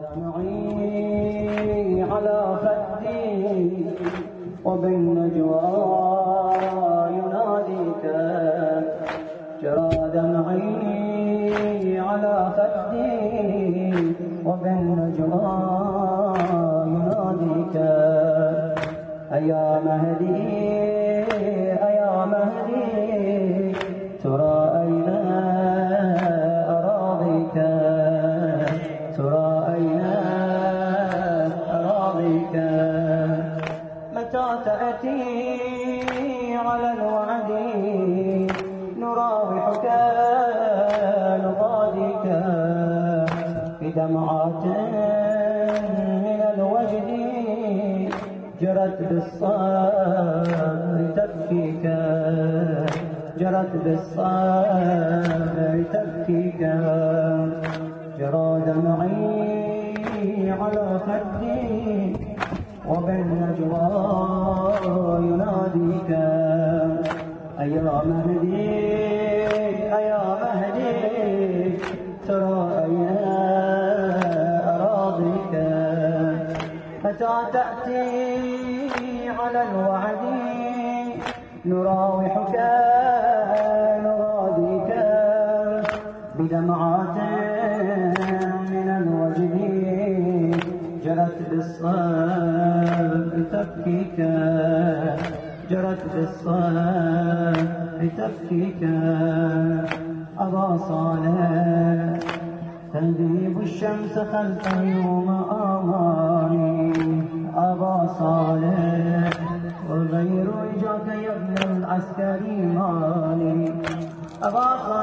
دمعي على خدي وبالنجوى يناديك جرى دمعي على خدي وبالنجوى يناديك أيا مهدي أيا مهدي ترى أين أراضيك ترى أين أراضيك متى تأتي على الوعد نراوحك نغاديك بدمعات من الوجد جرت بالصبر تبكيك جرت بالصبر تبكيك جرى دمعي على خدي وبالنجوى يناديك أيا مهدي أيا مهدي ترى أين أراضيك متى تأتي على الوعد نراوحك نغاديك بدمعات من الوجد جرت بالصبر تبكيك جرت بالصبر تبكيك أبا صالح تغيب الشمس خلف يوم آماني أبا صالح والغير رجاك يا ابن العسكري مالي أبا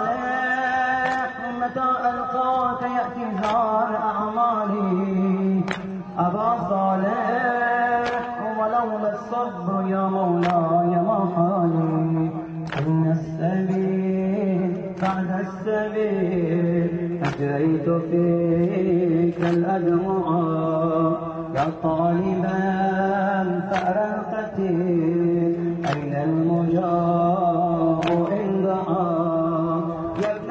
صالح متى ألقاك يأتي زار أعمالي أبا صالح ولولا الصبر يا مولاي ما حالي إن السبيل بعد السبيل أجريت فيك الأدمع يا طالبا ثأر القتيل أين المجاب إن دعا يا ابن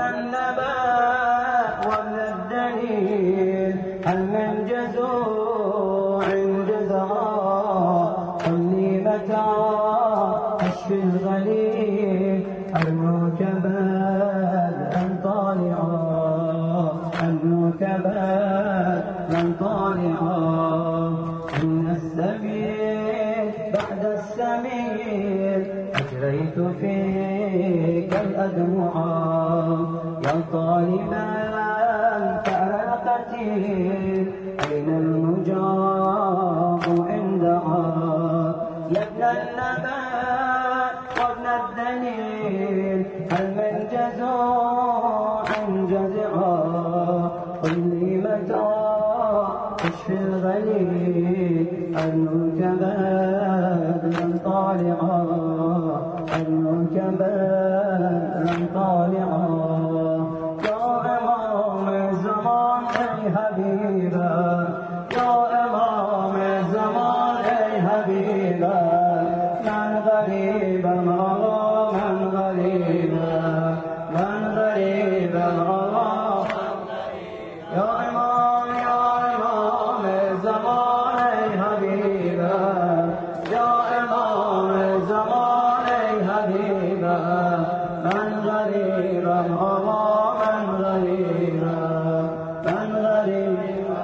النبأ وابن الدليل هل من جزوع جزعا قل لي متى تشفي الغليل أرجوك بدرا طالعا أرجوك بدرا طالعا إن السبيل بعد السبيل أجريت فيك الأدمعا يا طالبا ثأر القتيل أين المجاب إن دعا يا ابن النبأ وابن الدليل هل من جزوع جزعا قل لي متى تشفي الغليل أرجوك بدرا طالعا أرجوك بدرا طالعا يا إمام الزمان أي حبيبا يا إمام الزمان أي حبيبا من غريبا من غريبا من غريبا يا إمام الزمان أي حبيبا يا إمام الزمان أي حبيبا من غريبا من غريبا من غريبا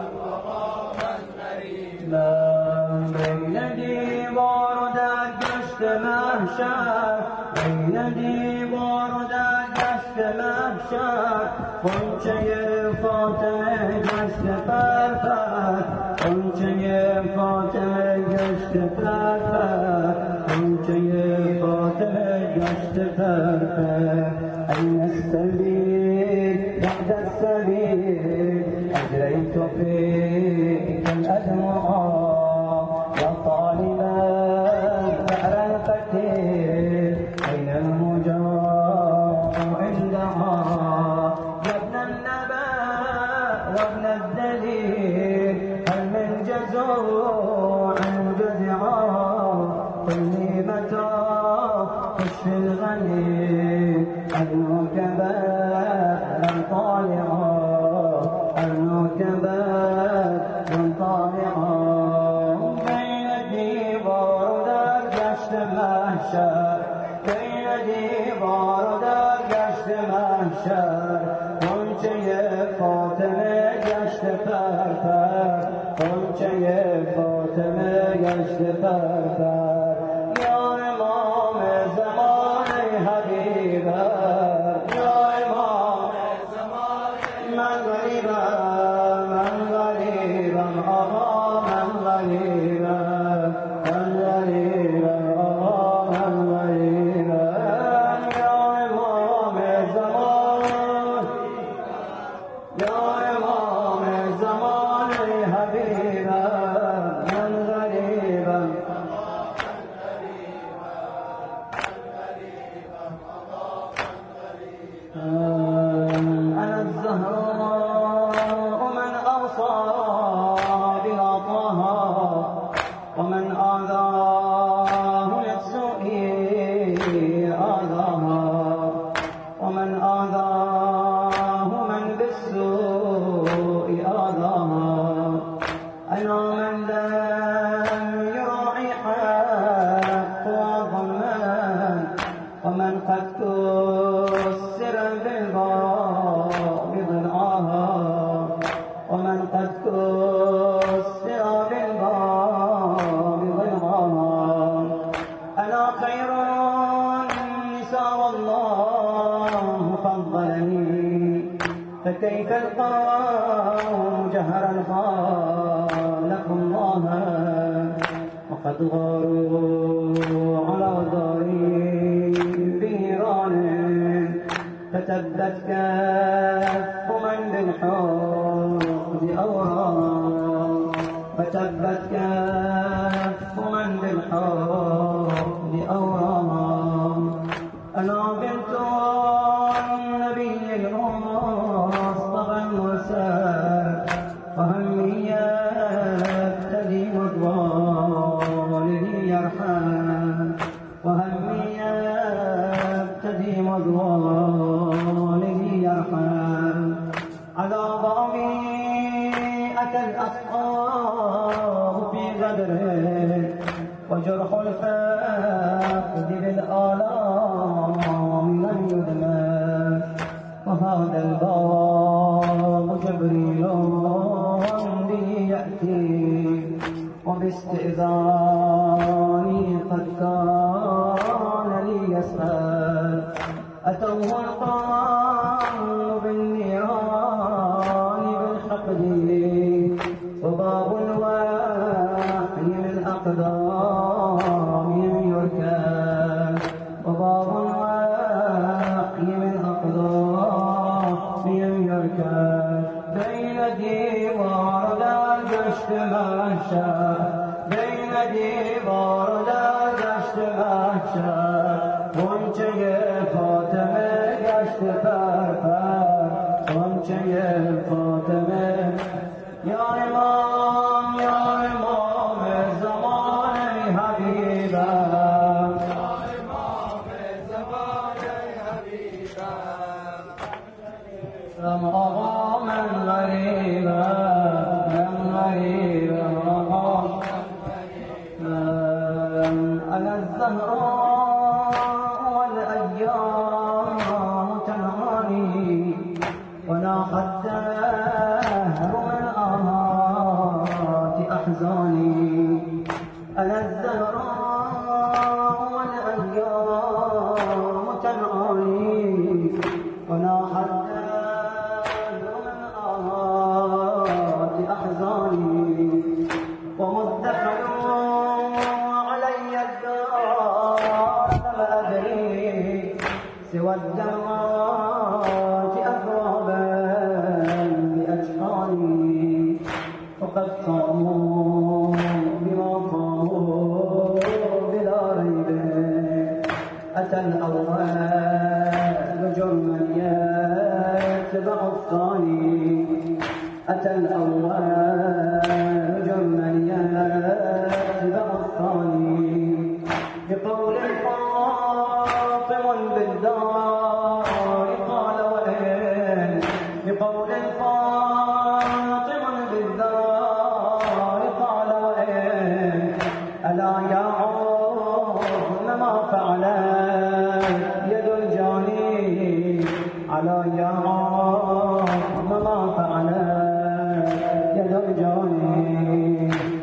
بين ديوار دشت محشر بين ديوار دشت محشر قنچه فاطمه گشت پرپر قنچه فاطمه گشت پرپر قنچه فاطمه گشت پرپر أين السبيل بعد السبيل أجريت فيك الأدمعا يا طالبا ثأر القتيل أين المجاب إن دعا يا ابن النبأ وابن الدليل هل من جزوع جزعا قل لي متى تشفي الغليل أرجوك بدرا طالعا أرجوك بدرا گشت پرپر غنچه فاطمه گشت پرپر یا امام زمان حبیبم یا امام زمان من غریبم آقا من غریبم آقا من غریبم یا امام زمان یا امام زمان حبیبم من غریبم أنا الزهراء من أوصى بها طه ومن آذاه للسوء آذاها ومن آذاه من بالسوء آذاها أنا من لم يراعي حق وظلما ومن قد كسر بالباب ضلعها ومن قد كسر بالباب ضلعها أنا خير النساء والله فضلني فكيف القوم جهرا خالقوا الله وقد غاروا على داري بنيران فتبت كف من بالحوض أورام فتبت كف من بالحوض أورام أنا بنت النبي المصطفى المرسل وهمي يبتدي مضوالي يرحم وهمي يبتدي مضوالي يرحم على ضامي أتى الأصحاب في غدره وجرح الفقد بالآلام لم يدمس وهذا الباب جبريل به يأتي وباستئذاني قد كان لي يسأل أتوه القوم بالنيران بالحقد وباب الوحي من أقدامهم يركب وباب الوحي من أقدامهم يركب بين ديوار دشت محشر بين ديوار دشت محشر غنچه فاطمه گشت پرپر غنچه فاطمه یا امام زمان حبیبم یا امام زمان حبیبم آقا من غریبم آقا أنا الزهراء والأيام تنهاني وناح الدهر من آهات أحزاني أنا الزهراء والأيام تنهاني وناح الدهر من آهات أحزاني ومدخلوا علي الدار لم أدري سوى الدمعات أثوابا بأجفاني وقد صاموا بما صاموا بلا ريب أتى الأول جرما يتبع الثاني أتى الأول جرما يتبع الثاني بقول فاطم بالدار قال وإن بقول فاطم بالدار قال وإن ألا يعود ما فعلت يد الجاني على يعود ما فعلت درجاني